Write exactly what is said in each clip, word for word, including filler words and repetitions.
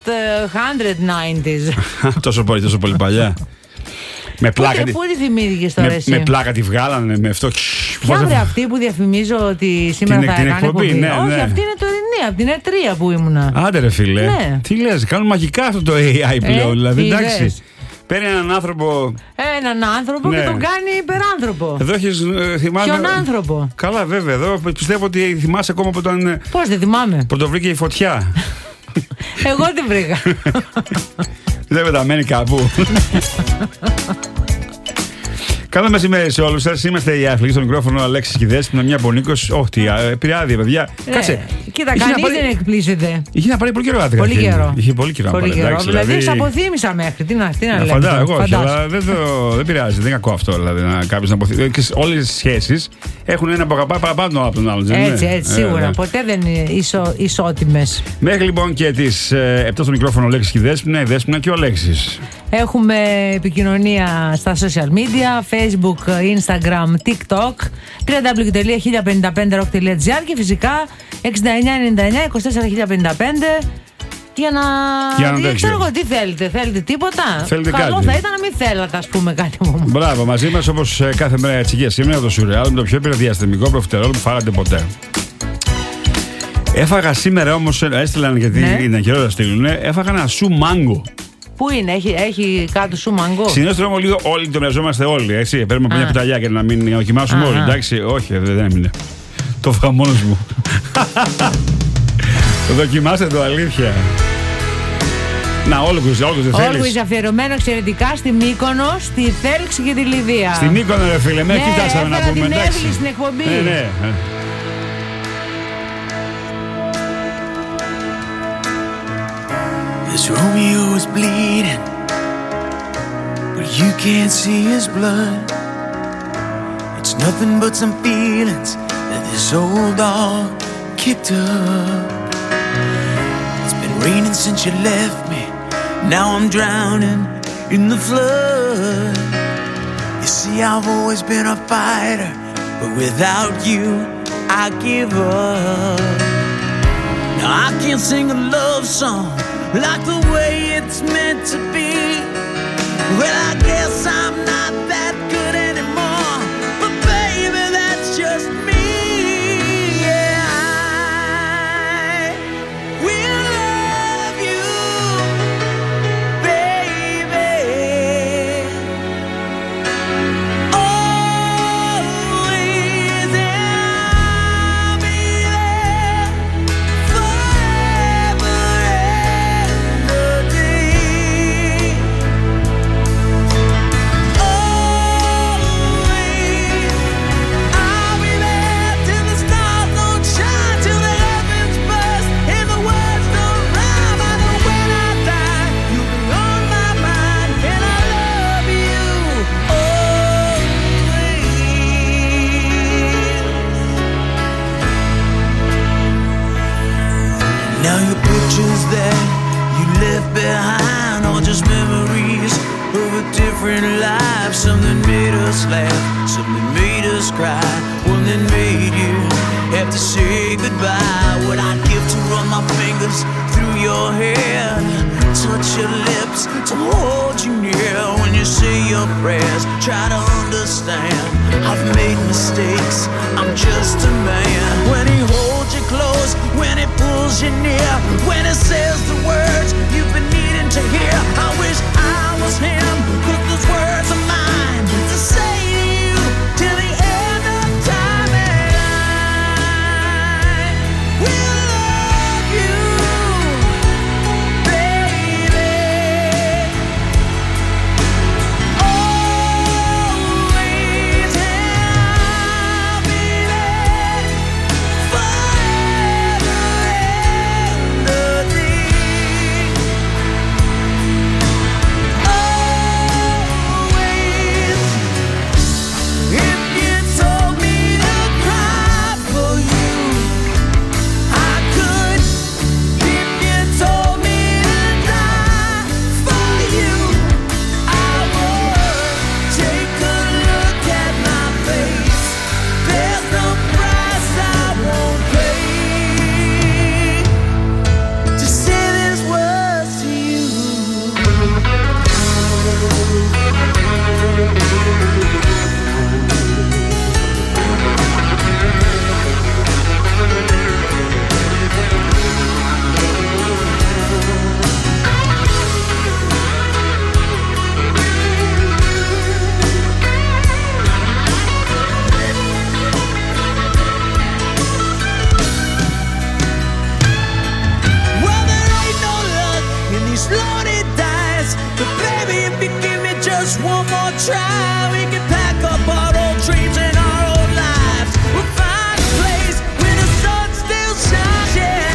ενενήντα. Τόσο πολύ, τόσο πολύ παλιά. Με πλάκα, πού τη θυμήθηκες τώρα με, εσύ? Με πλάκα τη βγάλανε με αυτό. Ποια είναι αυτή που διαφημίζω ότι σήμερα την, θα την έκανε εκπομπή? εκπομπή? Ναι, Όχι, ναι. αυτή είναι τωρινή, από την ι τρία που ήμουνα. Άντε ρε φίλε, ναι. Τι λες, κάνουν μαγικά αυτό το έι άι πλέον, ε, δηλαδή εντάξει. Παίρνει έναν άνθρωπο. Έναν άνθρωπο, ναι, και τον κάνει υπεράνθρωπο. Εδώ έχεις, θυμάμαι. Ποιον άνθρωπο? Καλά, βέβαια. Εδώ πιστεύω ότι θυμάσαι ακόμα από τον. Πώς δεν θυμάμαι? Που το βρήκε η φωτιά. Εγώ την βρήκα. Δεν πεταμένη κάπου. Καλό μεσημέρι σε όλους σας. Είμαστε οι άθλοι. Στο μικρόφωνο Αλέξης Κηδέσποινα, μια από Νίκος. Όχι, πήρε άδεια, παιδιά. Ε, Κάτσε. Κοίτα, κανείς πάρει... δεν εκπλήσεται. Είχε να πάρει πολύ καιρό άδεια. Πολύ καιρό. Είχε πολύ καιρό. Πολύ καιρό. Δηλαδή, δηλαδή εξαποθύμησα μέχρι. Τι να, τι να λέμε. Φαντάζομαι, εγώ όχι, αλλά δεν, το, δεν πειράζει. Δεν είναι κακό αυτό. Δηλαδή, να κάποιος να αποθυμίσει. Όλες οι σχέσεις έχουν ένα που αγαπάει παραπάνω από τον άλλον. Έτσι, έτσι, σίγουρα. Ε, Ποτέ δεν είναι ισο, ισότιμες. Μέχρι λοιπόν και τις ε, επτά στο μικρόφωνο Αλέξης Κηδέσποινα, η Δέσποινα και ο Αλέξης. Έχουμε επικοινωνία στα social media, Facebook, Instagram, TikTok, double-u double-u double-u τελεία χίλια πενήντα πέντε ροκ τελεία τζι άρ και φυσικά εξήντα εννιά ενενήντα εννιά είκοσι τέσσερα χίλια πενήντα πέντε για να... Για να δεν ξέρω εγώ τι θέλετε, θέλετε τίποτα? Θέλετε Καλό κάτι? θα ήταν να μην θέλατε, ας πούμε, κάτι μου. Μπράβο, μαζί μας όπως κάθε μέρα έτσι και σήμερα το σουρεάλ με το πιο υπερδιαστημικό προφιτερόλ που φάγατε ποτέ. Έφαγα σήμερα όμως, έστειλαν γιατί ναι, είναι καιρό να στείλουν, έφαγα ένα σου μάγκο. Πού είναι, έχει, έχει κάτω σου μαγκό? Συνήθως τρώμε λίγο, όλοι το μοιραζόμαστε όλοι. Έτσι. Παίρνουμε από μια κουταλιά και να μην δοκιμάσουμε όλοι. Εντάξει, όχι, δεν έμεινε. Το φάγα μόνος μου. Το δοκιμάστε το, αλήθεια. Να, Always, Always δεν θέλεις. Always αφιερωμένο εξαιρετικά στη Μύκονο, στη Θέλξη και τη Λιδία. Στη Μύκονο, ρε φίλε, μέχρι ναι, φτάσαμε να πούμε. Ναι, έφερα στην εκπομπή. Ναι, ναι. This Romeo is bleeding, but you can't see his blood. It's nothing but some feelings that this old dog kicked up. It's been raining since you left me, now I'm drowning in the flood. You see, I've always been a fighter, but without you, I give up. Now I can't sing a love song like the way it's meant to be. Well, I guess I'm not that good anymore, but baby, that's just me. Yeah, I will love you, baby, always, I'll be there forever. Now your pictures that you left behind are just memories of a different life. Something made us laugh, something made us cry, one that made you have to say goodbye. What I'd give to run my fingers through your hair, touch your lips, to hold you near. When you say your prayers, try to understand, I've made mistakes, I'm just a man. When he holds you close, when he pulls you near, when he says the words you've been needing to hear, I wish I was him, 'cause those words are mine to say to you till the end of time. And I will love you, baby. slowly dies. But baby, if you give me just one more try, we can pack up our old dreams and our old lives. We'll find a place where the sun still shines. Yeah.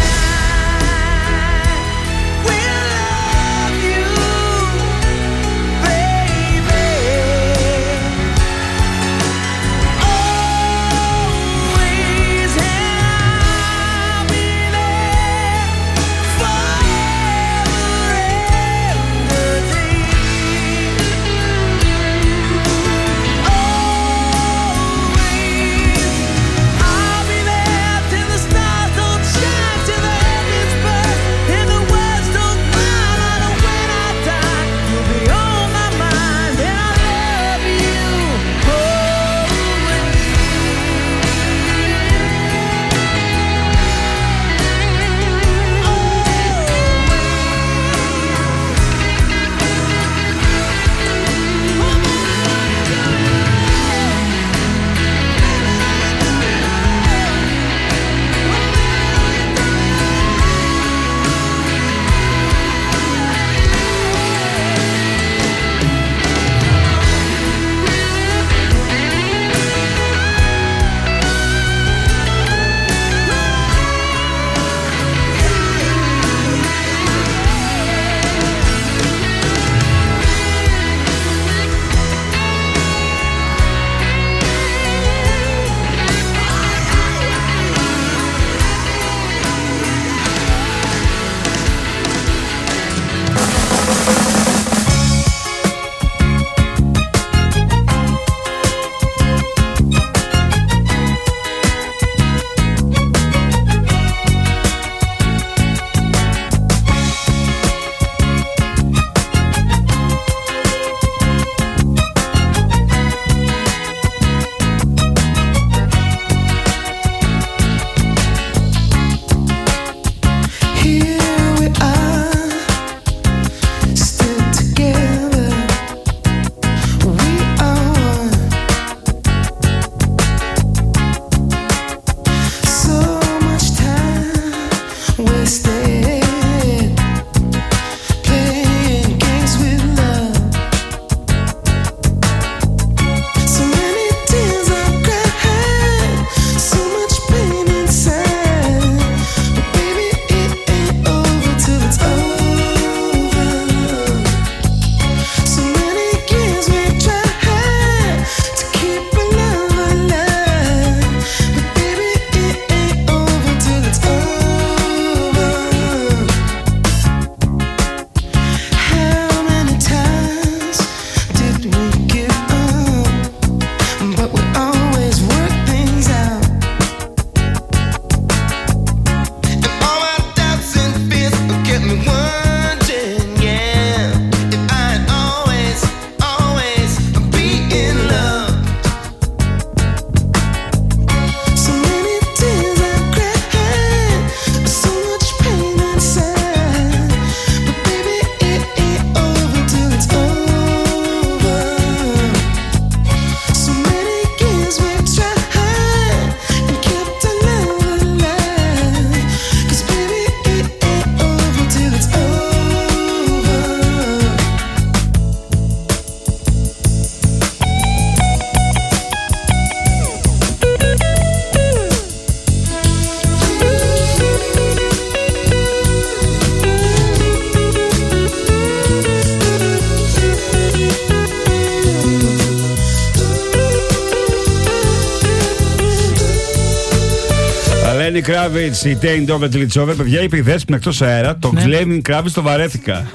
Lenny Kravitz, η Taint Over Till It's Over. Παιδιά, είπε η Δέσποινα εκτός αέρα. Τον Ναι. Lenny Kravitz τον βαρέθηκα.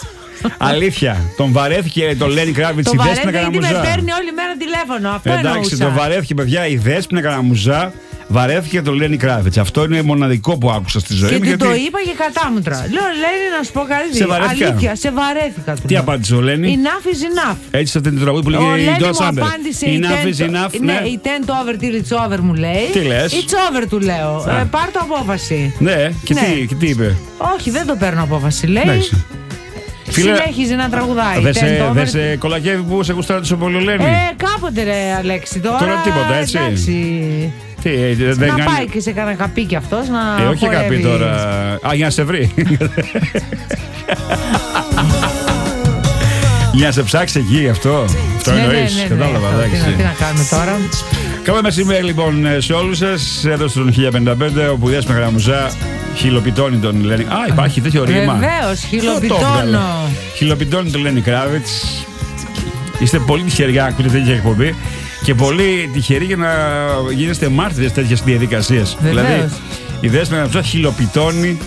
Αλήθεια. Τον βαρέθηκε τον Lenny Kravitz η Δέσποινα Καραμουζά. Με παίρνει όλη μέρα τηλέφωνο. Αυτό Εντάξει, εννοούσα. τον βαρέθηκε, παιδιά, η Δέσποινα Καραμουζά. Βαρέθηκε τον Lenny Kravitz. Αυτό είναι μοναδικό που άκουσα στη ζωή και μου. του Γιατί... το είπα και κατάμουτρα. Λέω, Lenny, να σου πω κάτι. Σε βαρέθηκα. Αλήθεια, σε βαρέθηκα. Του Τι λέω. απάντησε ο Lenny? Enough is enough. Έτσι αυτή την τραγούδι που Ο λέγεται η Lenny Dodge μου Amber. απάντησε Enough η is tent- enough. Ναι, Ναι, η tent over till it's over μου λέει. Τι λες? It's over του λέω. Α. Ε, πάρ' το απόφαση. ναι. Και, Ναι. Τι, και τι είπε? Όχι, δεν το παίρνω απόφαση. Λέει. Εντάξει. Φίλε, Συνέχιζε να τραγουδάει. δεν Tent σε, over- δε σε κολακεύει που σε γουστάρει τόσο πολύ ο Lenny? Ε, κάποτε ρε Αλέξη, τώρα, Τώρα τίποτα, έτσι. Εντάξει. Τι, ε, δεν Να κάνει... πάει και σε κανένα καπί κι αυτός να Ε, όχι χορεύει. καπί τώρα. Α, για να σε βρει. Για να σε ψάξει εκεί αυτό. Αυτό Ναι, εννοείς. ναι, ναι, ναι, Κατάλαβα, αυτό, εντάξει. τι, να- τι να κάνουμε τώρα. Καλό μεσημέρι λοιπόν σε όλους σας. Εδώ στον χίλια πενήντα πέντε, όπου η Δέσποινα Γραμμουζά χιλοπιτώνει τον Λένι. Α, υπάρχει τέτοιο ρήμα. Βεβαίως, Το χιλοπιτώνω. έβγαλε. Χιλοπιτώνει τον Λένι Κράβιτς. Είστε πολύ τυχεροί να ακούτε τέτοια εκπομπή και πολύ τυχεροί για να γίνεστε μάρτυρες τέτοιες διαδικασίες. Βεβαίως. Δηλαδή, η Δέσποινα Γραμμουζά χιλοπιτώνει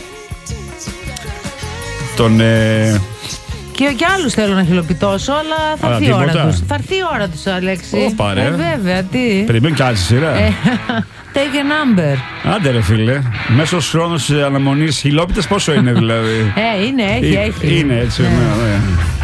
τον. Ε, Και, και άλλους θέλω να χιλοπιτώσω, αλλά θα Αλλά έρθει η ώρα τίποτα. τους. Θα έρθει η ώρα τους, Αλέξη. Ωπα, ρε. Ε, βέβαια, τι. Περιμένει κι άλλη σειρά. Ε, take a number. Άντε ρε φίλε. Μέσος χρόνος αναμονής χιλόπιτες πόσο είναι δηλαδή? Ε, είναι, έχει, Ε, έχει. Είναι έτσι, Ναι. ναι, ναι.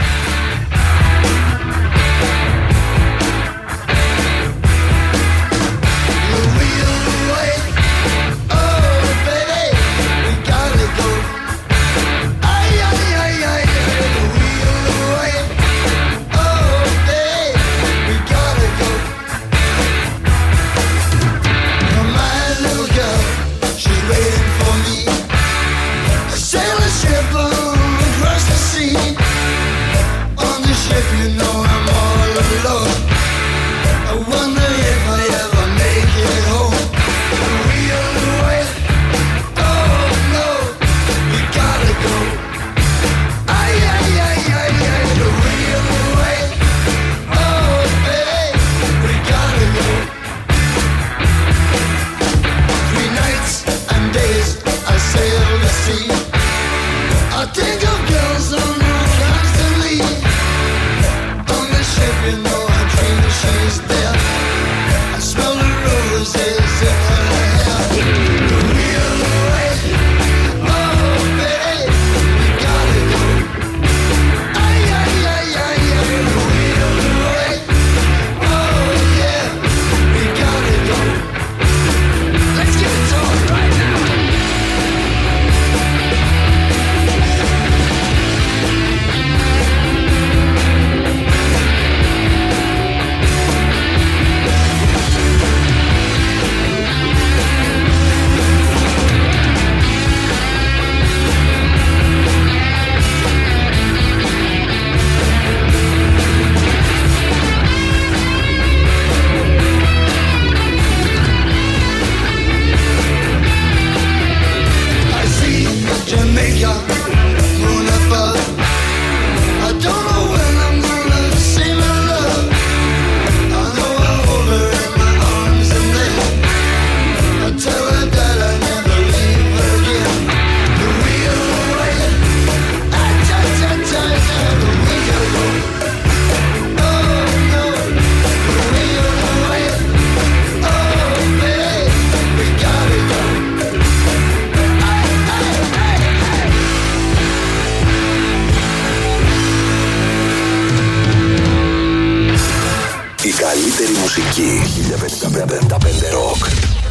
χίλια πενήντα πέντε Rock.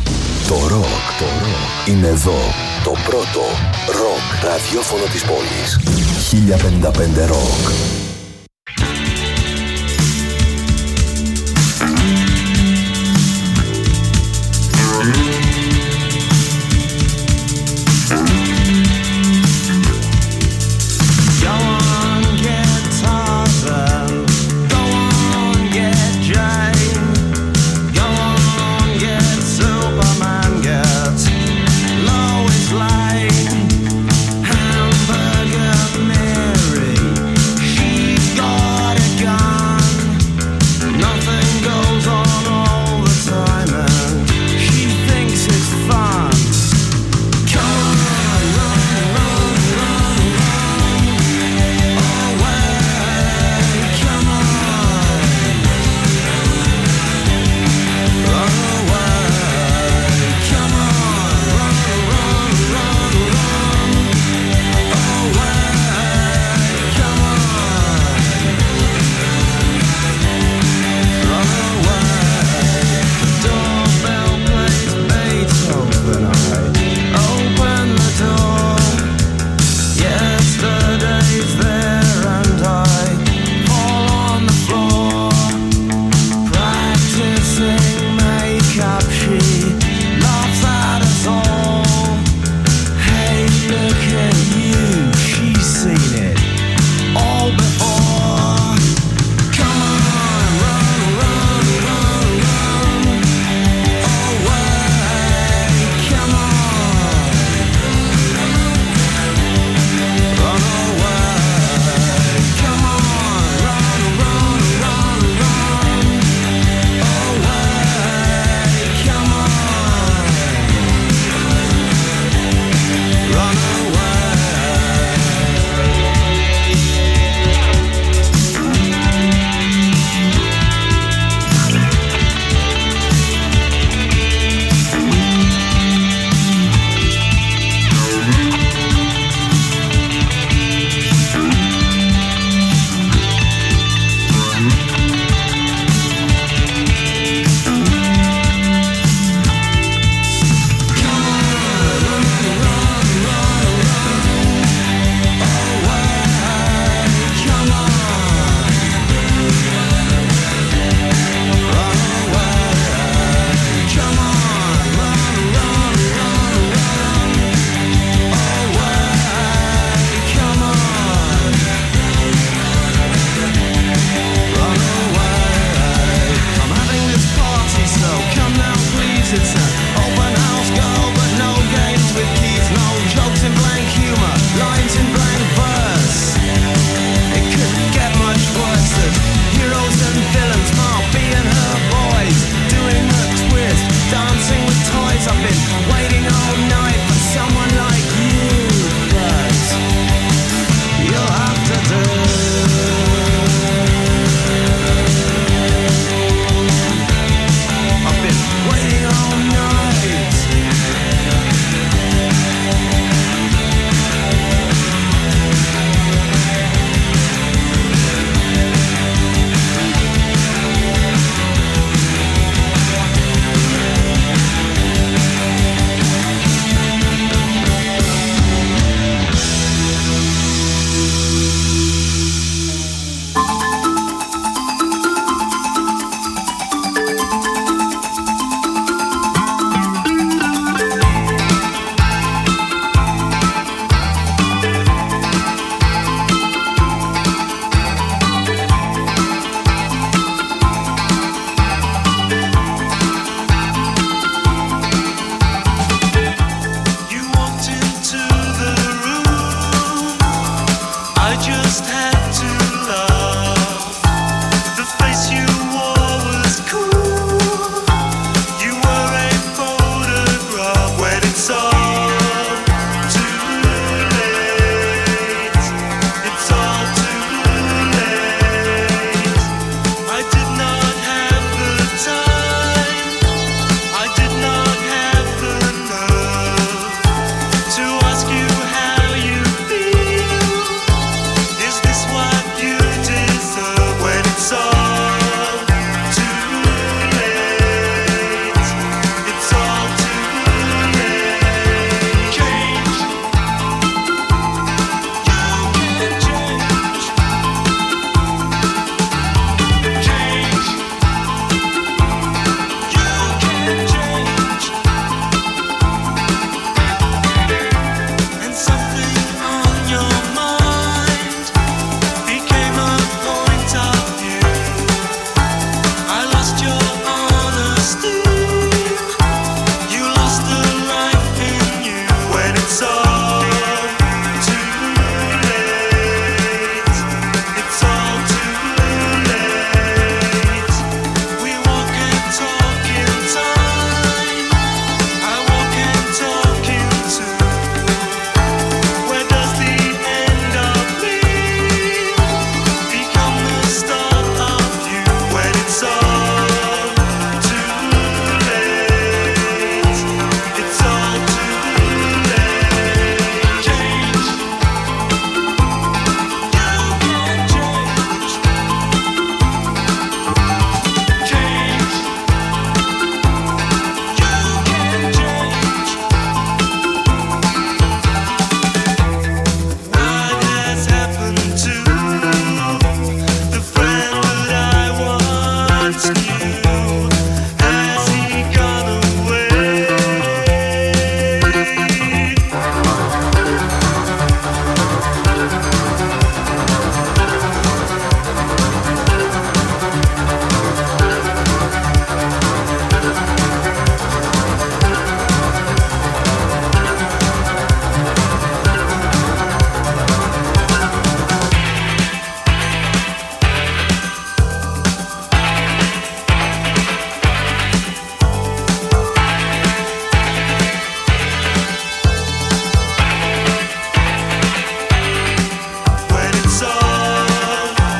Το rock, το rock είναι εδώ. Το πρώτο rock ραδιόφωνο της πόλης. χίλια πενήντα πέντε Rock. Hamburger Mary, she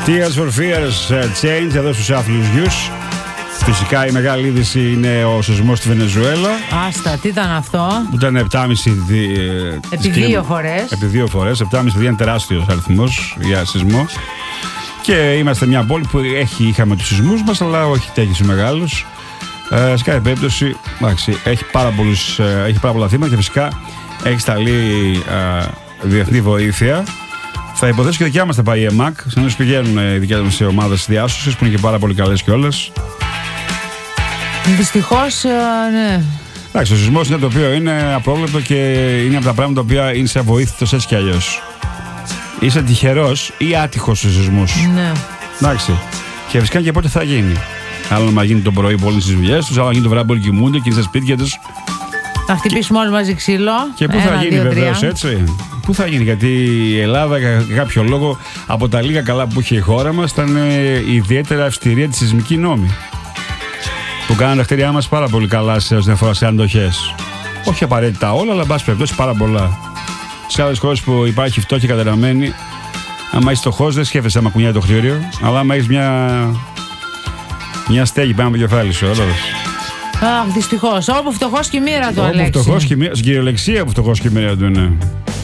Tears for Fears Change εδώ στους άθλιους γιους. Φυσικά η μεγάλη είδηση είναι ο σεισμός στη Βενεζουέλα. Άστα, τι ήταν αυτό? Ήταν επτά κόμμα πέντε επί δύο φορές. Επί δύο φορές. επτά κόμμα πέντε είναι τεράστιος αριθμός για σεισμό. Και είμαστε μια πόλη που έχει, είχαμε τους σεισμούς μας, αλλά όχι τέτοιους μεγάλους. Ε, σε κάθε περίπτωση, εντάξει, έχει πάρα, πολλούς, έχει πάρα πολλά θύματα και φυσικά έχει σταλεί ε, διεθνή βοήθεια. Θα υποθέσω και δικιά μας θα πάει η ΕΜΑΚ. Συνήθως πηγαίνουν οι δικές μας ομάδες διάσωσης που είναι και πάρα πολύ καλές κιόλας. Δυστυχώς, ε, ναι. Εντάξει, ο σεισμός είναι το οποίο είναι απρόβλεπτο και είναι από τα πράγματα τα οποία είναι σε αβοήθητος έτσι κι αλλιώς. Είσαι τυχερός ή άτυχος στους σεισμούς. Ναι. Εντάξει. Και φυσικά και πότε θα γίνει. Άλλο να γίνει το πρωί που όλοι στις δουλειές τους, άλλο να γίνει το βράδυ που όλοι κοιμούνται και είναι στα σπίτια τους. Να χτυπήσουμε όλοι μαζί ξύλο. Και πού θα γίνει βεβαίως έτσι. Πού θα γίνει, γιατί η Ελλάδα για κάποιο λόγο από τα λίγα καλά που είχε η χώρα μας ήταν ιδιαίτερα αυστηρή τη σεισμική νόμη. Που κάνανε τα κτίρια μας πάρα πολύ καλά σε όσον αφορά σε αντοχές. Όχι απαραίτητα όλα, αλλά εν πάση περιπτώσει πάρα πολλά. Σε άλλες χώρες που υπάρχει φτώχεια καταραμένη, άμα είσαι φτωχός δεν σκέφτεσαι άμα κουνιάει το κτίριο, αλλά άμα έχεις μια, μια στέγη πάνω από το κεφάλι σου, όλος. Αχ, δυστυχώς. Όπου φτωχός και η μοίρα του, Αλέξη. Όπου φτωχός και η μοίρα, στην κυριολεξία που φτωχός και η μοίρα του είναι.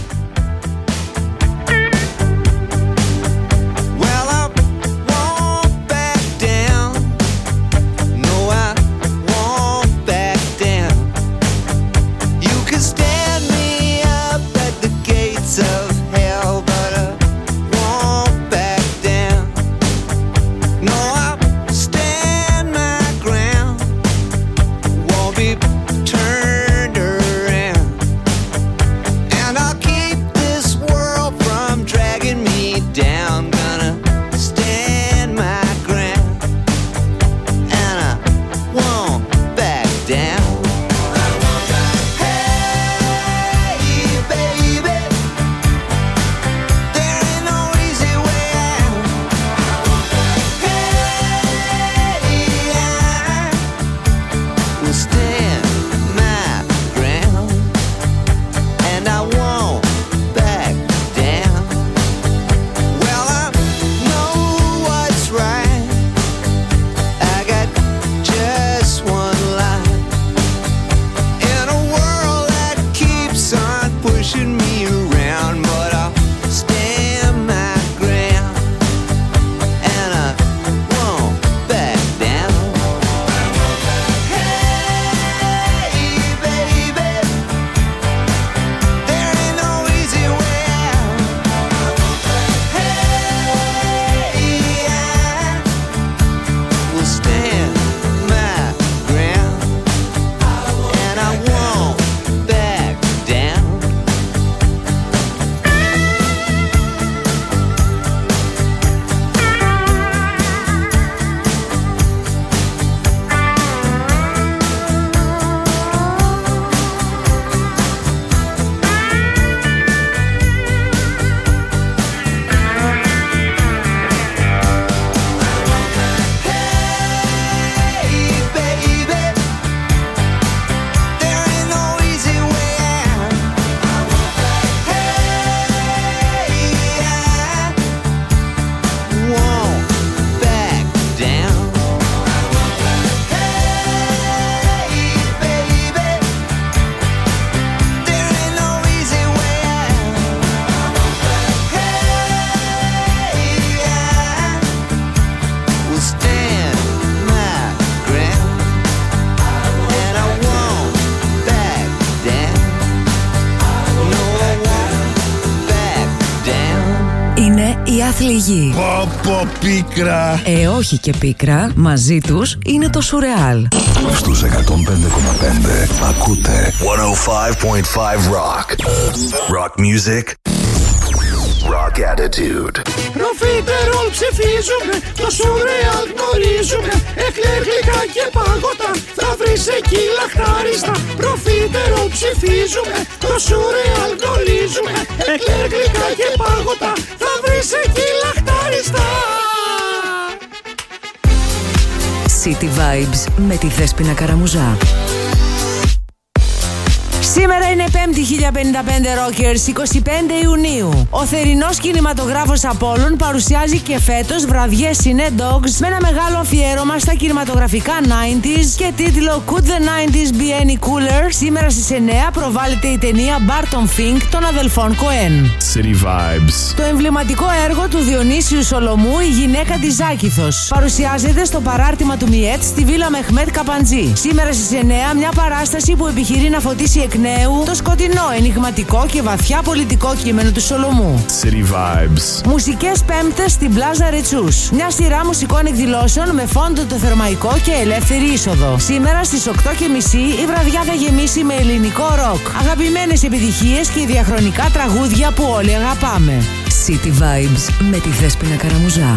Αθληγή. Πω πω πίκρα. Ε, όχι και πίκρα. Μαζί τους είναι το Σουρεάλ. Στους εκατόν πέντε κόμμα πέντε ακούτε εκατόν πέντε κόμμα πέντε Rock. Rock music. Rock attitude. Προφιτερόλ ψηφίζουμε, το Σουρεάλ γνωρίζουμε. Εκλεκτικά και παγωτά, θα βρεις εκεί λαχτάριστα. Προφιτερόλ ψηφίζουμε, το Σουρεάλ γνωρίζουμε. Εκλεκτικά και παγωτά, θα βρεις εκεί λαχτάριστα. City Vibes με τη Δέσποινα Καραμουζά. Σήμερα είναι Πέμπτη, χίλια πενήντα πέντε Rockers, εικοστή πέμπτη Ιουνίου. Ο θερινός κινηματογράφος Απόλλων παρουσιάζει και φέτος βραδιές Cine Dogs με ένα μεγάλο αφιέρωμα στα κινηματογραφικά ενενήντα και τίτλο Could the nineties be any cooler? Σήμερα στις εννιά προβάλλεται η ταινία Barton Fink των αδελφών Coen. City Vibes. Το εμβληματικό έργο του Διονύσιου Σολομού, η γυναίκα της Ζάκηθος, παρουσιάζεται στο παράρτημα του Μιέτ στη Βίλα Μεχμέτ Καπαντζή. Σήμερα στις εννιά μια παράσταση που επιχειρεί να φωτίσει εκ νέου το σκοτεινό, ενιγματικό και βαθιά πολιτικό κείμενο του Σολομού. City Vibes. Μουσικές Πέμπτες στην Πλάζα Ρετσούς. Μια σειρά μουσικών εκδηλώσεων με φόντο το Θερμαϊκό και ελεύθερη είσοδο. Σήμερα στις οκτώ και μισή η βραδιά θα γεμίσει με ελληνικό ροκ, αγαπημένες επιτυχίες και διαχρονικά τραγούδια που όλοι αγαπάμε. City Vibes με τη Δέσποινα Καραμουζά.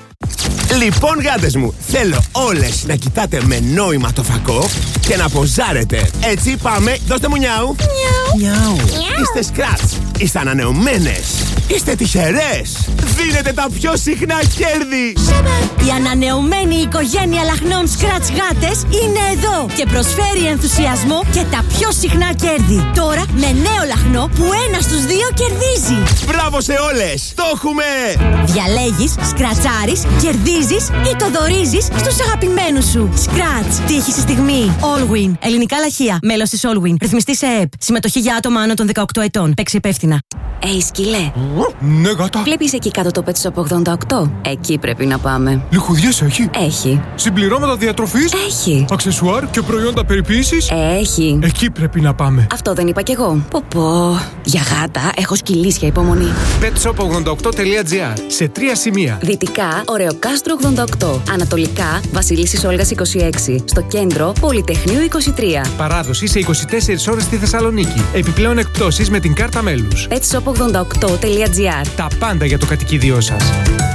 Λοιπόν, γάτες μου, θέλω όλες να κοιτάτε με νόημα το φακό και να ποζάρετε. Έτσι, πάμε, δώστε μου νιάου. Νιάου. Είστε σκράτς, είστε ανανεωμένες, είστε τυχερές. Δίνετε τα πιο συχνά κέρδη. Η ανανεωμένη οικογένεια λαχνών Scratch γάτες είναι εδώ και προσφέρει ενθουσιασμό και τα πιο συχνά κέρδη. Τώρα με νέο λαχνό που ένα στους δύο κερδίζει. Μπράβο σε όλες, το έχουμε. Διαλέγεις, σκρατσάρεις, κερδίζεις ή το δωρίζεις στους αγαπημένους σου. Scratch, τύχη στη στιγμή. Allwin, ελληνικά λαχεία, μέλος της Allwin. Ρυθμιστή σε ΕΕΠ. Συμμετοχή για άτομα άνω των δεκαοκτώ ετών. Παίξει υπεύθυνα. Ει σκυλέ. Ναι, γάτα. Βλέπεις εκεί κάτω το Pet Shop ογδόντα οκτώ? Εκεί πρέπει να πάμε. Λιχουδιές έχει. Έχει. Συμπληρώματα διατροφής. Έχει. Αξεσουάρ και προϊόντα περιποίησης. Έχει. Εκεί πρέπει να πάμε. Αυτό δεν είπα κι εγώ. Πω πω. Για γάτα έχω σκυλίσια υπομονή. πετ σοπ ογδόντα οκτώ τελεία τζι άρ. Σε τρία σημεία. Δυτικά, Ωρεοκάστρο ογδόντα οκτώ. Ανατολικά, Βασιλίσσης Όλγας είκοσι έξι. Στο κέντρο, Πολυτεχνείου είκοσι τρία. Παράδοση σε είκοσι τέσσερις ώρες στη Θεσσαλονίκη. Επιπλέον εκπτώσεις με την κάρτα μέλους. πετ σοπ ογδόντα οκτώ τελεία τζι άρ. Τα πάντα για το κατοικίδιό σας.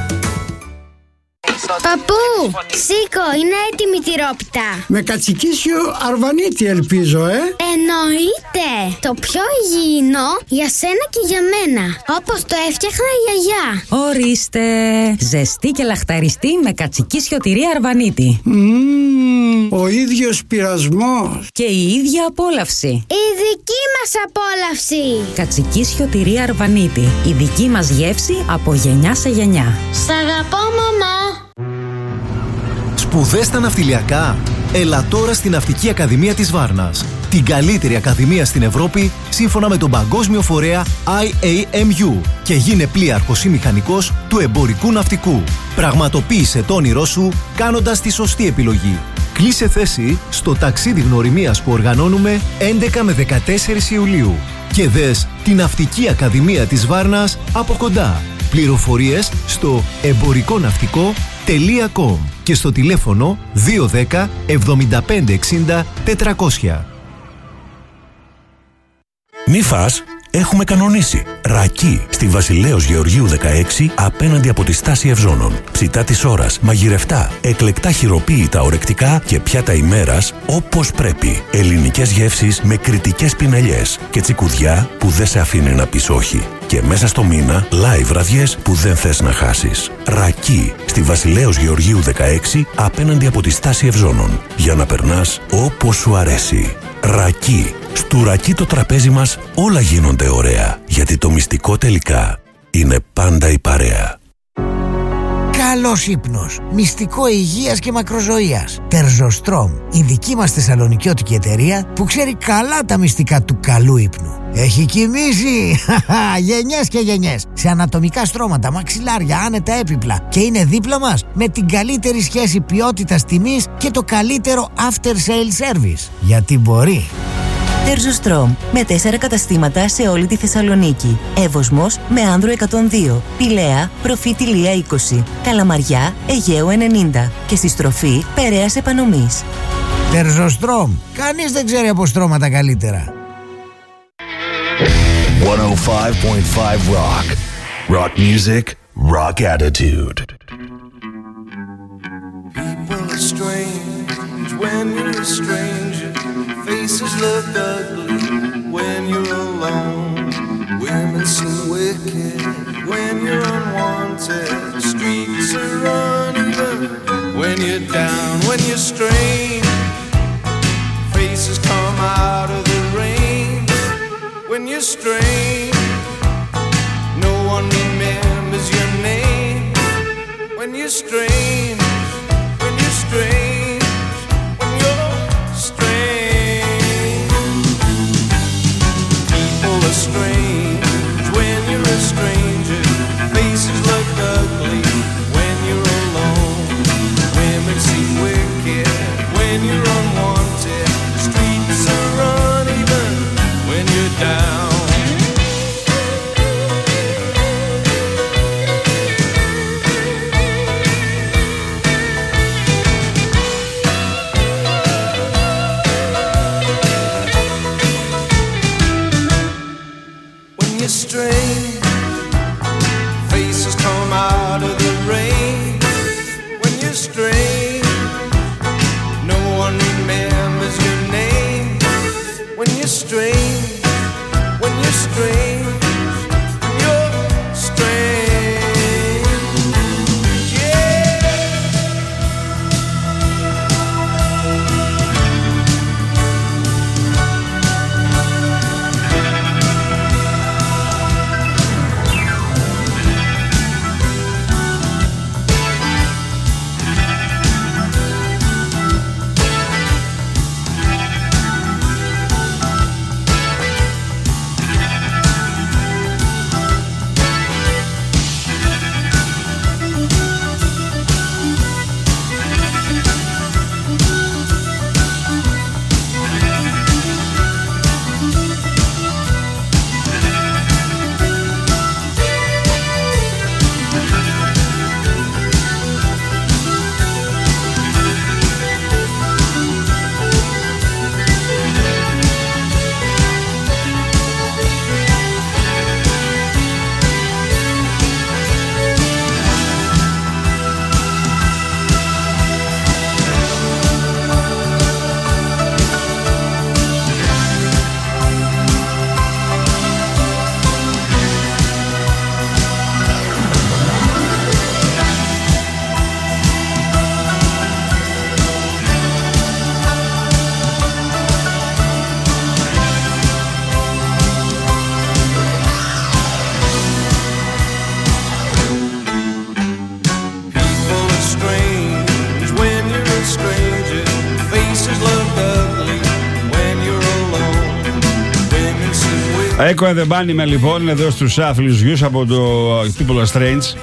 Παππού, σήκω, είναι έτοιμη η τυρόπιτα. Με κατσικίσιο αρβανίτη ελπίζω, ε. Εννοείται. Το πιο υγιεινό για σένα και για μένα. Όπως το έφτιαχνα η γιαγιά. Ορίστε. Ζεστή και λαχταριστή με κατσικίσιο τυρί αρβανίτη. Mm, ο ίδιος πειρασμός. Και η ίδια απόλαυση. Η δική μας απόλαυση. Κατσικίσιο τυρί αρβανίτη. Η δική μας γεύση από γενιά σε γενιά. Σ' αγαπώ, μαμά. Σπουδές στα ναυτιλιακά? Έλα τώρα στην Ναυτική Ακαδημία της Βάρνας. Την καλύτερη ακαδημία στην Ευρώπη σύμφωνα με τον παγκόσμιο φορέα άι έι εμ γιου και γίνε πλοίαρχος ή μηχανικός του εμπορικού ναυτικού. Πραγματοποίησε το όνειρό σου κάνοντας τη σωστή επιλογή. Κλείσε θέση στο ταξίδι γνωριμίας που οργανώνουμε έντεκα με δεκατέσσερις Ιουλίου και δες την Ναυτική Ακαδημία της Βάρνας από κοντά. Πληροφορίες στο εμπορικό ναυτικό τελεία κομ και στο τηλέφωνο δύο ένα μηδέν εβδομήντα πέντε εξήντα τετρακόσια. Μη φας, έχουμε κανονίσει. Ρακί στη Βασιλέως Γεωργίου δεκαέξι απέναντι από τη στάση Ευζώνων. Ψητά της ώρας, μαγειρευτά, εκλεκτά χειροποίητα ορεκτικά και πιάτα ημέρας όπως πρέπει. Ελληνικές γεύσεις με κριτικές πινελιές και τσικουδιά που δεν σε αφήνει να πεις όχι. Και μέσα στο μήνα, live βραδιές που δεν θες να χάσεις. Ρακί στη Βασιλέως Γεωργίου δεκαέξι απέναντι από τη στάση Ευζώνων. Για να περνάς όπως σου αρέσει. Ρακί. Στου Ρακί το τραπέζι μας όλα γίνονται ωραία. Γιατί το μυστικό τελικά είναι πάντα η παρέα. Καλός ύπνος, μυστικό υγείας και μακροζωίας. Τερζοστρόμ, η δική μας θεσσαλονικιώτικη εταιρεία που ξέρει καλά τα μυστικά του καλού ύπνου. Έχει κοιμήσει γενιές και γενιές σε ανατομικά στρώματα, μαξιλάρια, άνετα έπιπλα και είναι δίπλα μας με την καλύτερη σχέση ποιότητας τιμής και το καλύτερο after sale service. Γιατί μπορεί. Τερζοστρόμ, με τέσσερα καταστήματα σε όλη τη Θεσσαλονίκη. Εύωσμος με Άνδρο εκατόν δύο, Πηλαία, Προφήτη Λία είκοσι, Καλαμαριά, Αιγαίου ενενήντα και στη στροφή Περαίας Επανομής. Τερζοστρόμ, κανείς δεν ξέρει από στρώματα καλύτερα. εκατόν πέντε κόμμα πέντε Rock. Rock music, rock attitude. People are strange when you're a stranger. Faces look ugly when you're alone. Women seem wicked when you're unwanted. Streets are uneven when you're down, when you're strange. Faces come out of the rain. strange, when you're strange, when you're strange. People are strange when you're a stranger. Faces look ugly when you're alone. Women seem wicked when you're unwanted. Streets are uneven when you're down. Strange faces come out of the rain. When you're strange, no one remembers your name. When you're strange, when you're strange, you're strange. Yeah. Echo and the Bunnymen λοιπόν εδώ στους άθλιους γιους από το People Are Strange.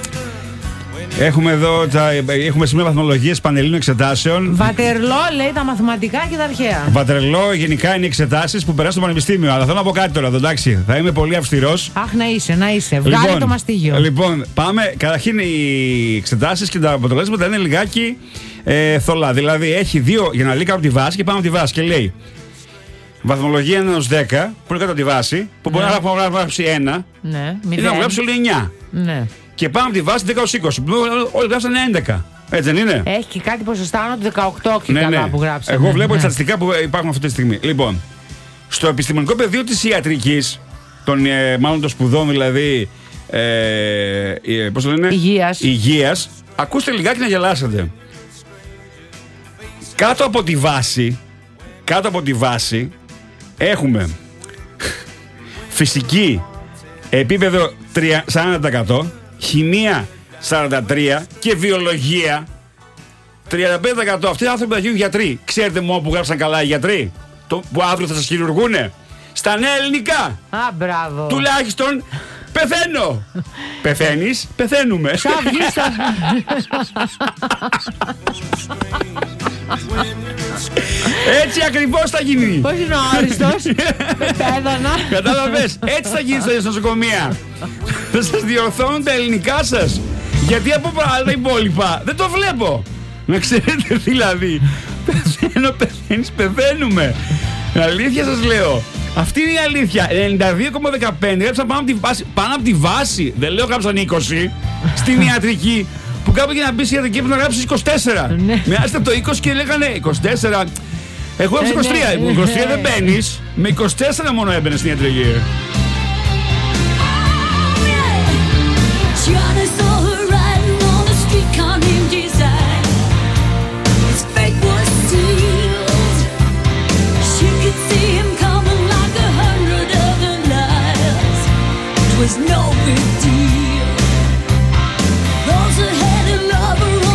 Έχουμε εδώ τα, έχουμε σημεία βαθμολογίες πανελλήνων εξετάσεων. Βατερλό λέει τα μαθηματικά και τα αρχαία. Βατερλό γενικά είναι οι εξετάσεις που περάσουν στο πανεπιστήμιο. Αλλά θέλω να πω κάτι τώρα εδώ, εντάξει. Θα είμαι πολύ αυστηρός. Αχ, να είσαι, να είσαι. Βγάλε λοιπόν, το μαστίγιο. Λοιπόν, πάμε. Καταρχήν οι εξετάσεις και τα αποτελέσματα είναι λιγάκι ε, θολά. Δηλαδή έχει δύο για να λέει κάτω από τη βάση και πάμε από τη βάση και λέει. Βαθμολογία ένα έως δέκα, που είναι κάτω από τη βάση, που μπορεί ναι. να γράψει ένα ναι. ή να γράψει όλοι εννιά. Ναι. Και πάμε από τη βάση δέκα έως είκοσι, που όλοι γράψαν έντεκα. Έτσι δεν είναι? Έχει και κάτι ποσοστά άνω του δεκαοκτώ και ναι, καλά ναι. που γράψαν. Εγώ βλέπω ναι. τα στατιστικά που υπάρχουν αυτή τη στιγμή. Λοιπόν, στο επιστημονικό πεδίο της ιατρικής, των, ε, μάλλον των σπουδών δηλαδή, ε, ε, πώς το λένε? Υγείας. Υγείας, ακούστε λιγάκι να γελάσετε. Κάτω από τη βάση, κάτω από τη βάση, έχουμε φυσική επίπεδο σαράντα τοις εκατό, χημεία σαράντα τρία τοις εκατό και βιολογία τριάντα πέντε τοις εκατό. Αυτοί οι άνθρωποι θα γίνουν γιατροί. Ξέρετε μόνο που γράψαν καλά οι γιατροί? Το που αύριο θα σας χειρουργούνε στα νέα ελληνικά. Α, μπράβο. Τουλάχιστον πεθαίνω. Πεθαίνεις, πεθαίνουμε. Έτσι ακριβώς θα γίνει. Πώς είναι ο Άριστος? Πέθανα. Κατάλαβες, έτσι θα γίνει στα νοσοκομεία. Θα σας διορθώνουν τα ελληνικά σας. Γιατί από άλλα υπόλοιπα δεν το βλέπω. Να ξέρετε δηλαδή. Πεθαίνω, πεθαίνεις, πεθαίνουμε. Αλήθεια σας λέω. Αυτή είναι η αλήθεια. ενενήντα δύο κόμμα δεκαπέντε γράψαν πάνω από τη βάση. Πάνω από τη βάση. Δεν λέω γράψαν είκοσι στην ιατρική. Που κάπου για να μπει στη ιατρική πρέπει να γράψεις είκοσι τέσσερα. Μοιάζεται από το είκοσι και λέγανε είκοσι τέσσερα. Εγώ έγραψα είκοσι τρία. Με είκοσι τρία δεν μπαίνεις. Με είκοσι τέσσερα μόνο έμπαινες στην ιατρική. Was no big deal. Those that had a lover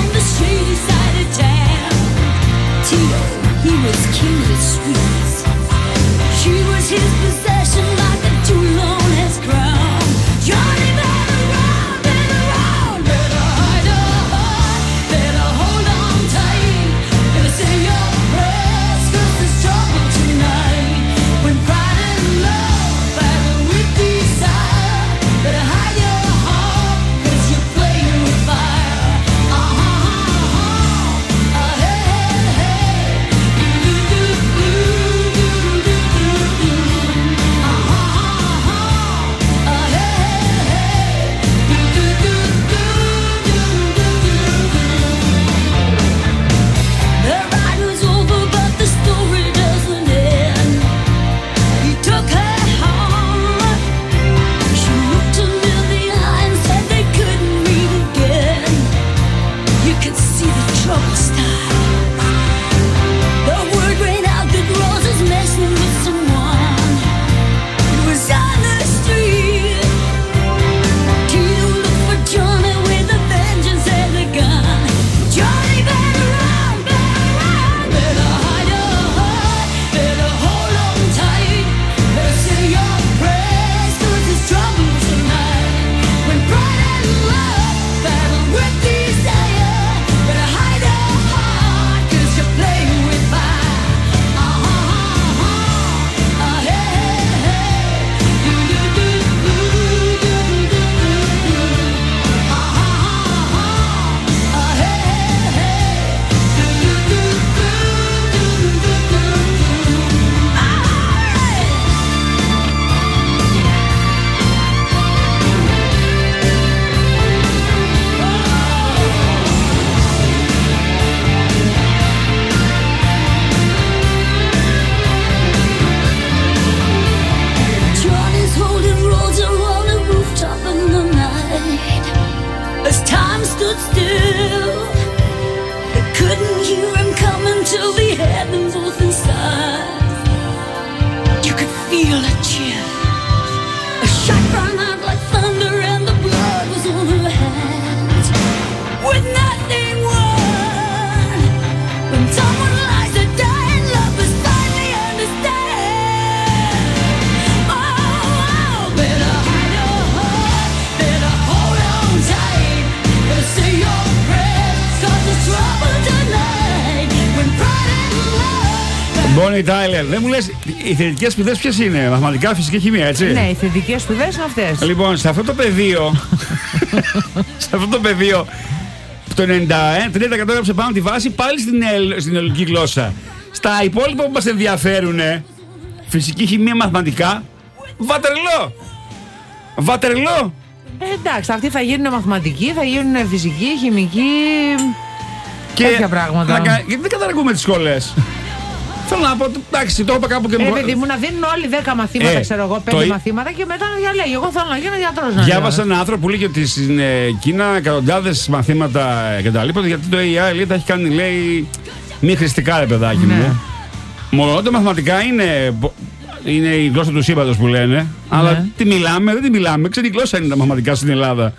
as time stood still. They couldn't hear him coming till they had them both inside. You could feel a chill. A shot rang out like thunder and the blood was on her hands. With nothing won, when someone lies to die and lovers finally understand. Oh, oh, better hide your heart, better hold on tight, better say your prayers, 'cause there's trouble tonight. When pride and love. Bonnie Tyler, δεν μου λες, οι θετικές σπουδές ποιες είναι, μαθηματικά, φυσική, χημεία, έτσι? Ναι, οι θετικές σπουδές είναι αυτές. Λοιπόν, σε αυτό το πεδίο, σε αυτό το πεδίο, το ενενήντα τρία τοις εκατό έγραψε πάνω τη βάση πάλι στην, ελ, στην ελληνική γλώσσα. Στα υπόλοιπα που μας ενδιαφέρουν, φυσική, χημεία, μαθηματικά, βατερλό. Βατερλό. Ε, εντάξει, αυτοί θα γίνουν μαθηματικοί, θα γίνουν φυσικοί, χημικοί, και τέτοια πράγματα. Να, γιατί δεν καταργούμε τις σχολές. Θέλω να πω, εντάξει, το είπα κάπου και ε, μου. παιδί μου, να δίνουν όλοι δέκα μαθήματα, ε, ξέρω εγώ, πέντε το... μαθήματα και μετά να διαλέγει. Εγώ θέλω να γίνω γιατρός. Να Διάβασα έναν άνθρωπο που λέει ότι στην ε, Κίνα εκατοντάδες μαθήματα εγκαταλείπονται γιατί το έι άι λέει, τα έχει κάνει, λέει, μη χρηστικά, ρε παιδάκι ναι. μου. Μόνο τα μαθηματικά είναι, είναι η γλώσσα του σύμπαντος που λένε, ναι. Αλλά τι μιλάμε, δεν τι μιλάμε. Ξέρετε, η γλώσσα είναι τα μαθηματικά στην Ελλάδα.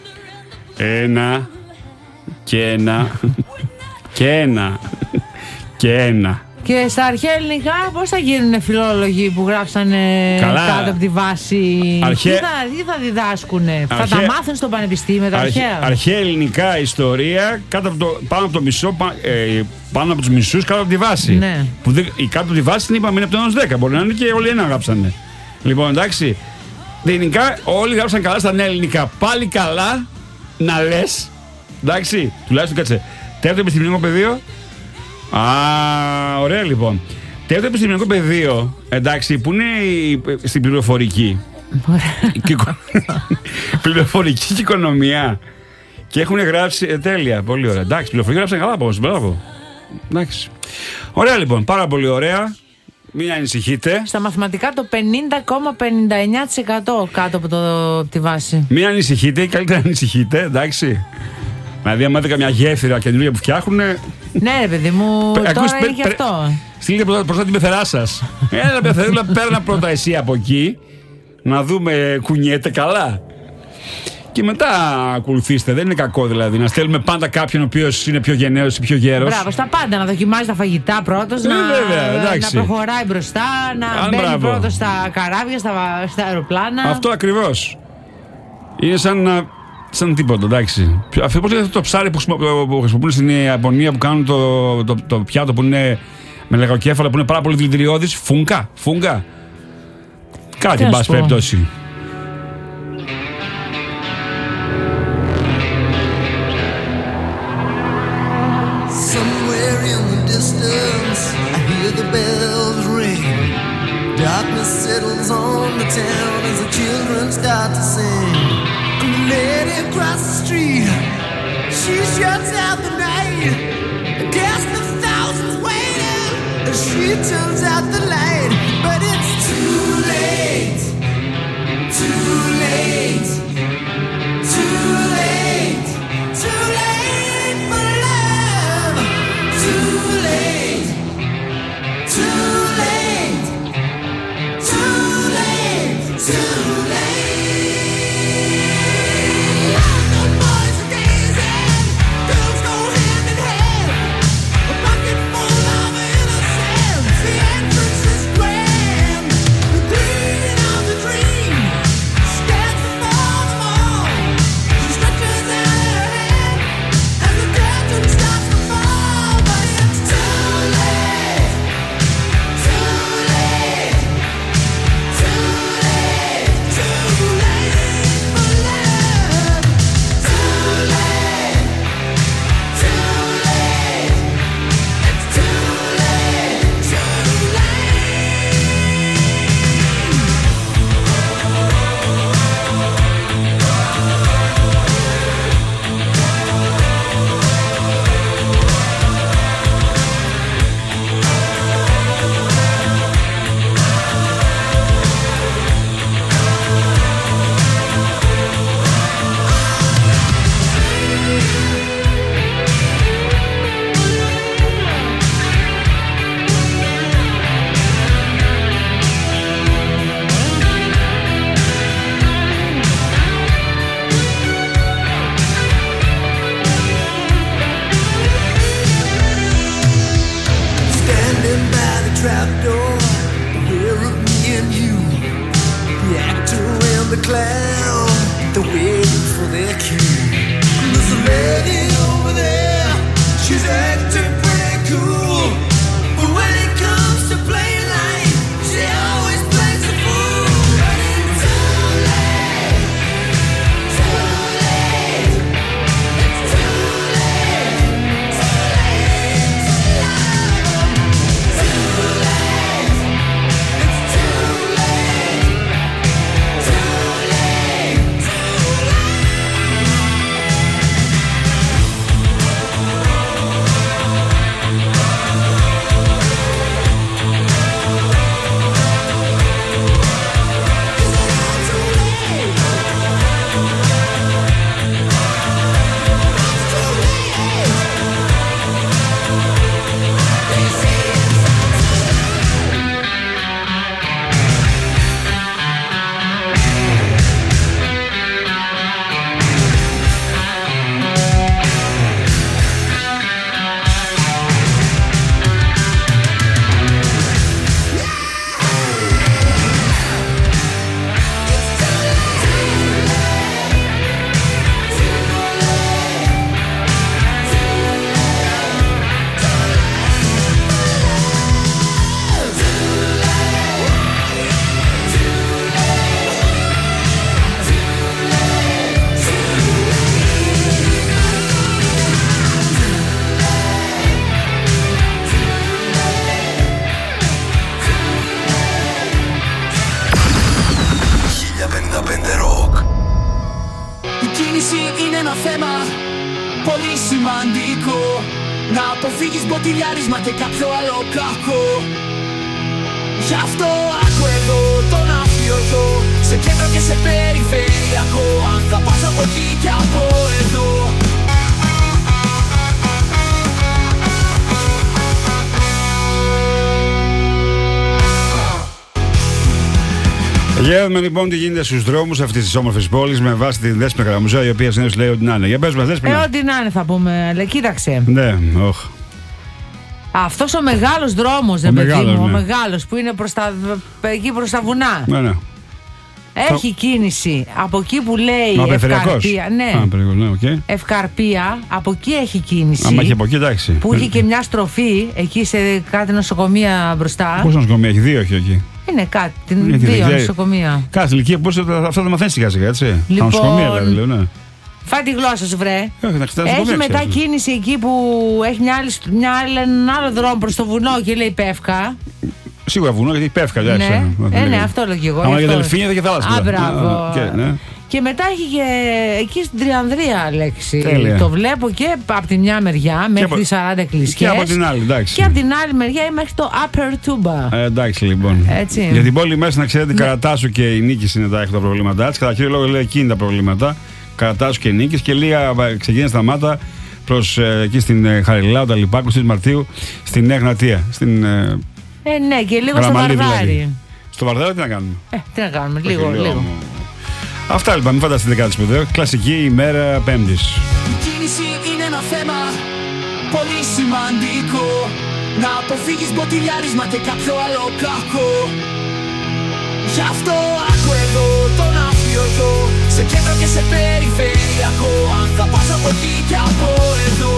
Ένα και ένα και ένα και ένα. Και στα αρχαία ελληνικά πώς θα γίνουν φιλόλογοι που γράψανε καλά. Κάτω από τη βάση. Αρχαία... Τι, θα, τι θα διδάσκουνε, αρχαία... θα τα μάθουν στο πανεπιστήμιο τα αρχαία. αρχαία. Αρχαία ελληνικά ιστορία κάτω από το, πάνω από το μισό, πά, ε, πάνω από τους μισούς κάτω από τη βάση. Ναι. Που δε, η κάτω από τη βάση την είπαμε είναι από το ένα δέκα. Μπορεί να είναι και όλοι ένα γράψανε. Λοιπόν, εντάξει. Ελληνικά όλοι γράψαν καλά στα νέα ελληνικά. Πάλι καλά να λες. Εντάξει, τουλάχιστον κάτσε. Τέταρτο επιστημονικό πεδίο. Α, ωραία λοιπόν. Τέταρτο επιστημονικό πεδίο, εντάξει, που είναι η, στην πληροφορική. Πληροφορική και οικονομία. Και έχουν γράψει. Ε, τέλεια, πολύ ωραία. Εντάξει, πληροφορική γράψαν καλά από. Μπράβο. Εντάξει. Ωραία λοιπόν, πάρα πολύ ωραία. Μην ανησυχείτε. Στα μαθηματικά το πενήντα κόμμα πενήντα εννιά τοις εκατό κάτω από, το, από τη βάση. Μην ανησυχείτε, καλύτερα να ανησυχείτε, εντάξει. Δηλαδή, άμα δείτε καμιά γέφυρα καινούργια που φτιάχνουν. Ναι, ρε παιδί μου, Πε, τώρα ακούς, είναι και αυτό. Στείλτε πρώτα την πεθερά σας. Έλα, πεθερούλα, παίρνα πρώτα εσύ από εκεί. Να δούμε, κουνιέται καλά. Και μετά ακολουθήστε. Δεν είναι κακό δηλαδή να στέλνουμε πάντα κάποιον ο οποίος είναι πιο γενναίος ή πιο γέρος. Μπράβο, στα πάντα. Να δοκιμάζει τα φαγητά πρώτος, ε, να, βέβαια, να προχωράει μπροστά, να Αν μπαίνει μπράβο. πρώτος στα καράβια, στα, στα αεροπλάνα. Αυτό ακριβώς. Είναι σαν να. Σαν τίποτα, εντάξει. Αυτό πώς λέγεται το ψάρι που χρησιμοποιούν στην Ιαπωνία που κάνουν το, το, το πιάτο που είναι με λαγοκέφαλα που είναι πάρα πολύ δηλητηριώδης. Φούγκα, φούγκα. Κάτι, εν πάση περιπτώσει. Somewhere in the distance I hear the bells ring. Darkness settles on the town as the children start to sing. Lady across the street, she shuts out the night. Against the thousands waiting, as she turns out the light. But it's too late, too late, too late, too late for love. Too late, too late, too late, too late. Grand. πολύ σημαντικό να αποφύγεις μποτιλιάρισμα και κάποιο άλλο κακό. Γι' αυτό άκου εδώ τον αφιωτό, σε κέντρο και σε περιφερειακό, αν θα πας από εκεί και από εδώ. Γεύουμε λοιπόν τι γίνεται στους δρόμους αυτής της όμορφης πόλης με βάση την Δέσποινα Καραμουζά, η οποία συνήθως λέει ότι να είναι. Για πες μας, Δέσποινα. Ε, ό,τι να είναι θα πούμε, αλλά κοίταξε. Ναι, όχ. Αυτός ο μεγάλος δρόμος, δεν παιδί μεγάλος, μου, ναι. ο μεγάλος που είναι προς τα, εκεί προς τα βουνά. Ναι, ναι. Έχει κίνηση από εκεί που λέει Μα, Ευκαρπία. Ναι. Α, περίπου, ναι, okay. Ευκαρπία, από εκεί έχει κίνηση. Άμα έχει από εκεί, εντάξει. Που έχει και μια στροφή εκεί σε κάτι νοσοκομεία μπροστά. Πόσα νοσοκομεία έχει, δύο έχει εκεί. Είναι κάτι, Είναι δύο δηλαδή, νοσοκομεία. Κάθε ηλικία, πώς αυτά τα μαθαίνεις σιγά σιγά, έτσι. Λοιπόν, τα νοσοκομεία δηλαδή, λέω, ναι. Φάει τη γλώσσα σου, βρε. Έχει, έχει μετά κίνηση εκεί που έχει μια άλλη, μια άλλη, έναν άλλο δρόμο προς το βουνό και λέει Πεύκα. Σίγουρα βουνό, γιατί Πεύκα, δεν ναι. Ε, ναι, αυτό λέω και εγώ. Αν για Δελφίνια και θάλασσα. Α, μπράβο. Και, ναι. Και μετά έχει και εκεί στην Τριανδρία, Λέξη. Τέλεια. Το βλέπω και από τη μια μεριά μέχρι από... τις σαράντα εκκλησιές. Και από την άλλη, εντάξει. Και από την άλλη μεριά μέχρι το Upper Tuba. Ε, εντάξει, λοιπόν. Έτσι. Για την πόλη μέσα, να ξέρετε, Ναι. Καρατάσου και η Νίκης είναι τα, τα προβλήματά της. Κατά κύριο λόγο λέει εκείνη τα προβλήματα. Καρατάσου και η Νίκης και λίγα ξεκίνησε σταμάτα προς ε, εκεί στην ε, Χαριλάου, τα λοιπά, είκοσι Μαρτίου, στην Νέα Εγνατία. Στην. Ε, Ε, ναι, και λίγο στο Βαρδάρι. Δηλαδή. Στο Βαρδάρι τι να κάνουμε. Ε, τι να κάνουμε, λίγο, λίγο. λίγο. Αυτά λοιπόν, μην φανταστείτε κάτι σπουδαίο. Κλασική ημέρα Πέμπτης. Η κίνηση είναι ένα θέμα πολύ σημαντικό, να αποφύγεις μποτιλιάρισμα και κάποιο άλλο κακό. Γι' αυτό άκου εδώ τον αφιωτό, σε κέντρο και σε περιφερειακό, αν θα πας από εκεί και από εδώ.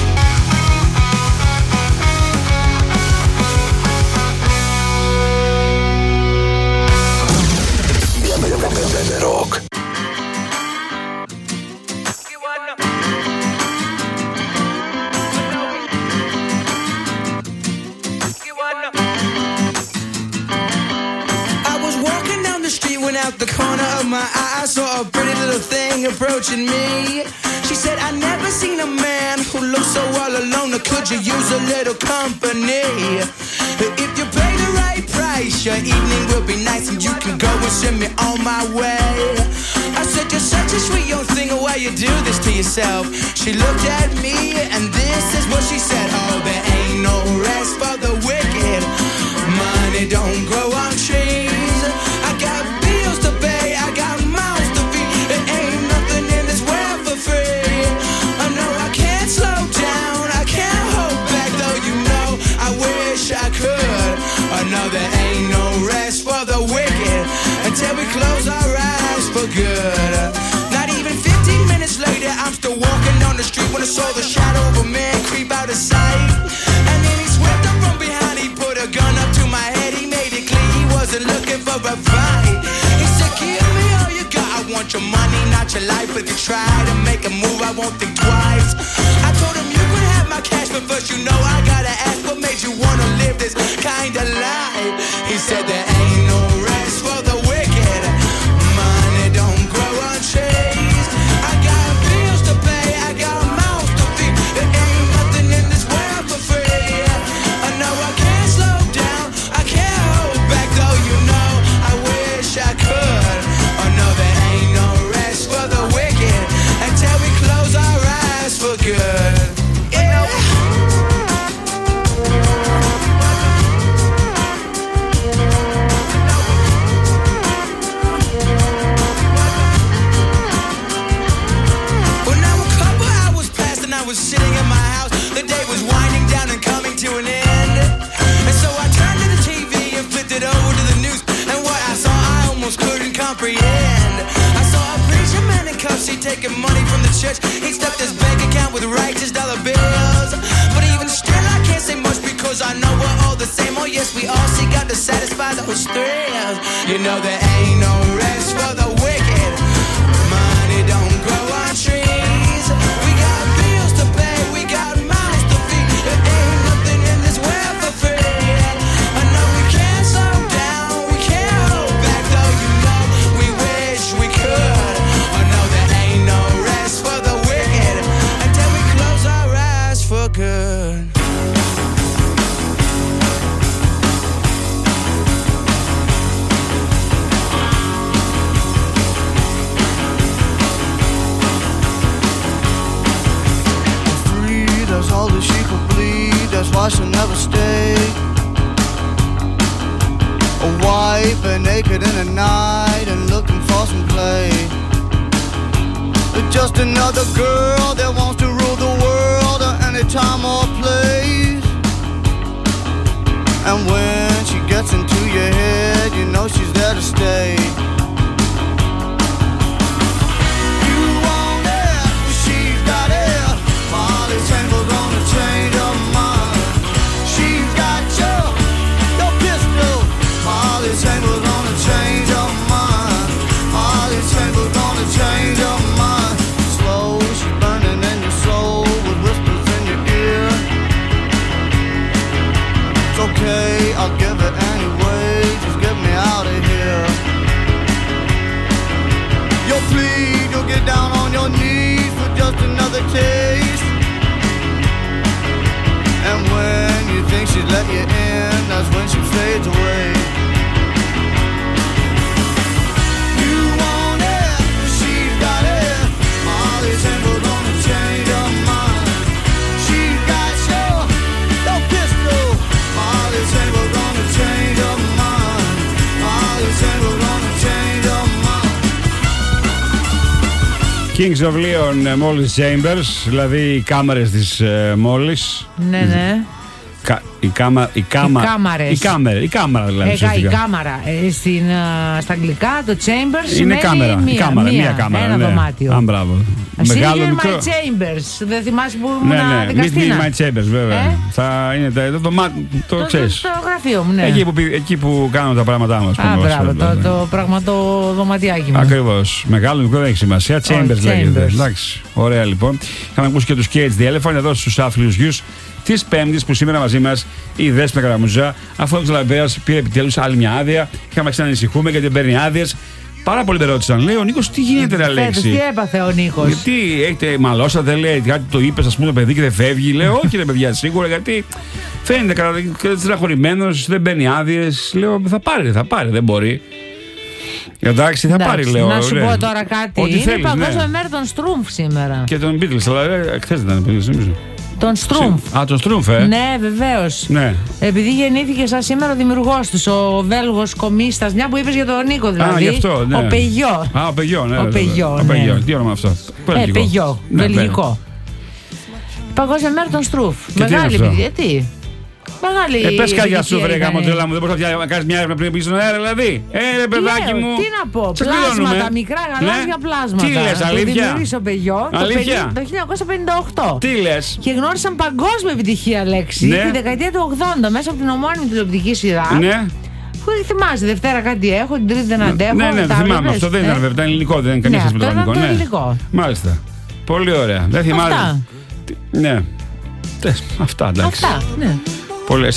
Rock. Out the corner of my eye, I saw a pretty little thing approaching me. She said, I never seen a man who looks so all alone. Or could you use a little company? If you pay the right price, your evening will be nice and you can go and send me on my way. I said, you're such a sweet young thing, why you do this to yourself? She looked at me and this is what she said. Oh, there ain't no rest for the wicked. Money don't grow on trees. I got bills to pay, I got mouths to feed. There ain't nothing in this world for free. I know I can't slow down, I can't hold back, though you know I wish I could. I know there ain't no rest for the wicked until we close our eyes for good. Not even fifteen minutes later, I'm still walking down the street when I saw the shadow of a man creep out of sight. And then he swept up from behind, he put a gun up to my head, he made it clear he wasn't looking for a fight. He said, give me all you got, I want your money, not your life. If you try to make a move, I won't think twice. I told him you could have my cash, but first you know I gotta ask, what made you wanna live this kind of life? He said there ain't no rest for the wicked. Money don't grow on trees. I got bills to pay, I got mouths to feed. There ain't nothing in this world for free. I know I can't slow down, I can't hold back, though you know I wish I could. Oh no, there ain't no rest for the wicked until we close our eyes for good. Yeah. Well, now a couple hours passed and I was sitting in my house. The day was winding down and coming to an end. And so I turned to the T V and flipped it over to the news. And what I saw I almost couldn't comprehend. I saw a preacher man in cuffs, he taking money from the church. He stuffed his bank account with righteous dollar bills. But even still I can't say much because I know we're all the same. Oh yes, we all seek out to satisfy those thrills. You know there ain't no rest for the wicked. Money don't grow on trees. We got bills to pay, we got mouths to feed. There ain't nothing in this world for free. I know we can't slow down, we can't hold back, though you know we wish we could. I know there ain't no rest for the wicked until we that's why she'll never stay. A wife and naked in the night and looking for some play. Just another girl that wants to rule the world at any time or place. And when she gets into your head, you know she's there to stay. You want it, she's got it. Molly Chambers gonna change her mind. She's got your, your pistol. Molly Chambers gonna change her mind. Molly Chambers gonna change her mind. Slow, she's burning in your soul with whispers in your ear. It's okay, I'll give it anyway. Just get me out of here. You'll plead, you'll get down on your knees for just another taste. And when you think she's let you in, that's when she fades away. You want it, she's got it. Molly Chambers gonna change her mind. She's got your, your pistol. Molly Chambers gonna change her mind. Molly Chambers gonna change her mind. Kings of Leon, Molly Chambers, δηλαδή οι κάμερες της uh, Μόλις. Ναι, ναι. Κα, η, κάμα, η, κάμα, οι κάμαρες. Η κάμερα, η κάμερα δηλαδή. Ε, η κάμερα. Ε, στην, uh, στα αγγλικά το chambers είναι κάμερα. Μία, η κάμερα, μία, μία κάμερα. Ένα ναι. δωμάτιο. Α, μπράβο. Μεγάλο, Sigil μικρό. My Chambers. Δεν θυμάσαι που ήμουν ναι, ναι. δικαστήνα. Meet Me My Chambers, βέβαια. Ε? Θα είναι το, το, το, το, το ξέρεις. Το, το γραφείο μου, ναι. Εκεί που, εκεί που κάνουμε τα πράγματά μας. Α, μπράβο. Το, το, το πραγματοδωματιάκι μου. Ακριβώς. Μεγάλο, μικρό δεν έχει σημασία. Chambers λέγεται. Εντάξει. Ωραία λοιπόν. Είχαμε ακούσει και τους Cage the Elephant εδώ στους άθλιους γιους της Πέμπτης που σήμερα μαζί μας η Δέσποινα Καραμουζά, αφού ο Τζαλαμπέας πήρε επιτέλους άλλη μια άδεια. Είχαμε ξανανησυχούμε γιατί παίρνει άδειες. Πάρα πολλοί με ρώτησαν, λέει ο Νίκος, τι γίνεται, ρε Αλέξη. Τι έπαθε ο Νίκος. Γιατί έχετε μαλώσατε, λέει, κάτι το είπες, ας πούμε, το παιδί και δεν φεύγει. Λέω, όχι, ρε παιδιά, σίγουρα, γιατί φαίνεται στραχωρημένος, δεν παίρνει άδειες. Λέω, θα πάρει, θα πάρει, δεν μπορεί. Εντάξει, θα Εντάξει, πάρει, λέω. Να σου ρε. πω τώρα κάτι. Ό,τι είναι θέλεις, παγκόσμια ναι. μέρα των Στρούμφ σήμερα. Και τον Beatles, αλλά χθες δεν ήταν Beatles, νομίζω. Τον Στρούμφ. Α, τον Στρούμφ, ε. Ναι, βεβαίως. Ναι. Επειδή γεννήθηκε σαν σήμερα ο δημιουργός τους, ο Βέλγος κομίστας, μια που είπες για τον Νίκο δηλαδή. Α, γι' αυτό, ναι. Ο Πεγιό. Α, ο Πεγιό, ναι. Ο Πεγιό, ναι. ναι. Πεγιό. Τι όνομα αυτό. Ε, Πεγιό, ναι, βελγικό. Παγκόσμια μέρα των Στρούμφ. Μεγάλη παιδιά, τι. Μεγάλη. Ε, πες κάτι για σου, βρε γαμοτρέλα μου. Δεν μπορείς να κάνεις μια έρευνα πριν πεις στον αέρα, δηλαδή. Ε, ρε παιδάκι μου. Τι να πω, πλάσματα, μικρά γαλάζια πλάσματα. Τι λες, αλήθεια. Το δημιούργησε ο Πεγιό το χίλια εννιακόσια πενήντα οκτώ. Τι λες. Και γνώρισαν παγκόσμια επιτυχία, Λέξη, ναι. τη δεκαετία του ογδόντα μέσα από την ομώνυμη τηλεοπτική σειρά. Ναι. Που θυμάσαι, Δευτέρα κάτι έχω, την Τρίτη δεν αντέχω. Ναι, ναι, θυμάμαι. Αυτό δεν ήταν βέβαια, ήταν ελληνικό, δεν είναι καμία σχέση με το ελληνικό. Μάλιστα. Πολύ ωραία. Δεν θυμάμαι. Αυτά. Ναι. Αυτά, εντάξει. Αυτά, ναι. Πολύ.